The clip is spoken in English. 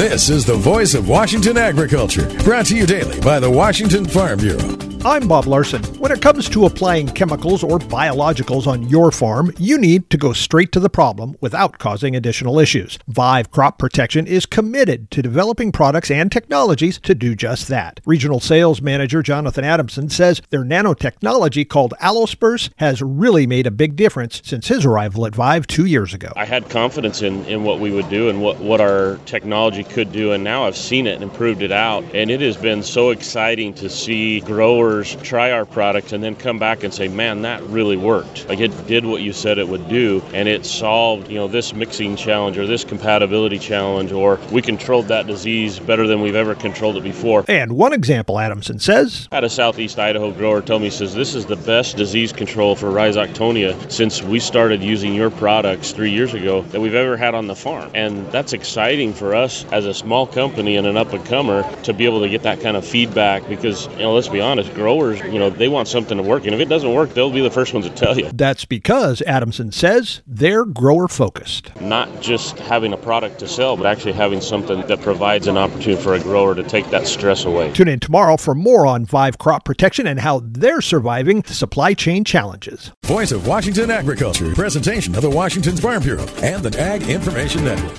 This is the voice of Washington agriculture, brought to you daily by the Washington Farm Bureau. I'm Bob Larson. When it comes to applying chemicals or biologicals on your farm, you need to go straight to the problem without causing additional issues. Vive Crop Protection is committed to developing products and technologies to do just that. Regional Sales Manager Jonathan Adamson says their nanotechnology called Allospurs has really made a big difference since his arrival at Vive 2 years ago. I had confidence in what we would do and what our technology could do, and now I've seen it and proved it out, and it has been so exciting to see growers try our product and then come back and say, man, that really worked. Like, it did what you said it would do, and it solved, this mixing challenge or this compatibility challenge, or we controlled that disease better than we've ever controlled it before. And one example, Adamson says, I had a Southeast Idaho grower tell me, says, this is the best disease control for Rhizoctonia since we started using your products 3 years ago that we've ever had on the farm. And that's exciting for us as a small company and an up-and-comer to be able to get that kind of feedback because, let's be honest, growers, they want something to work. And if it doesn't work, they'll be the first ones to tell you. That's because, Adamson says, they're grower-focused. Not just having a product to sell, but actually having something that provides an opportunity for a grower to take that stress away. Tune in tomorrow for more on Vive Crop Protection and how they're surviving the supply chain challenges. Voice of Washington agriculture, presentation of the Washington Farm Bureau and the Ag Information Network.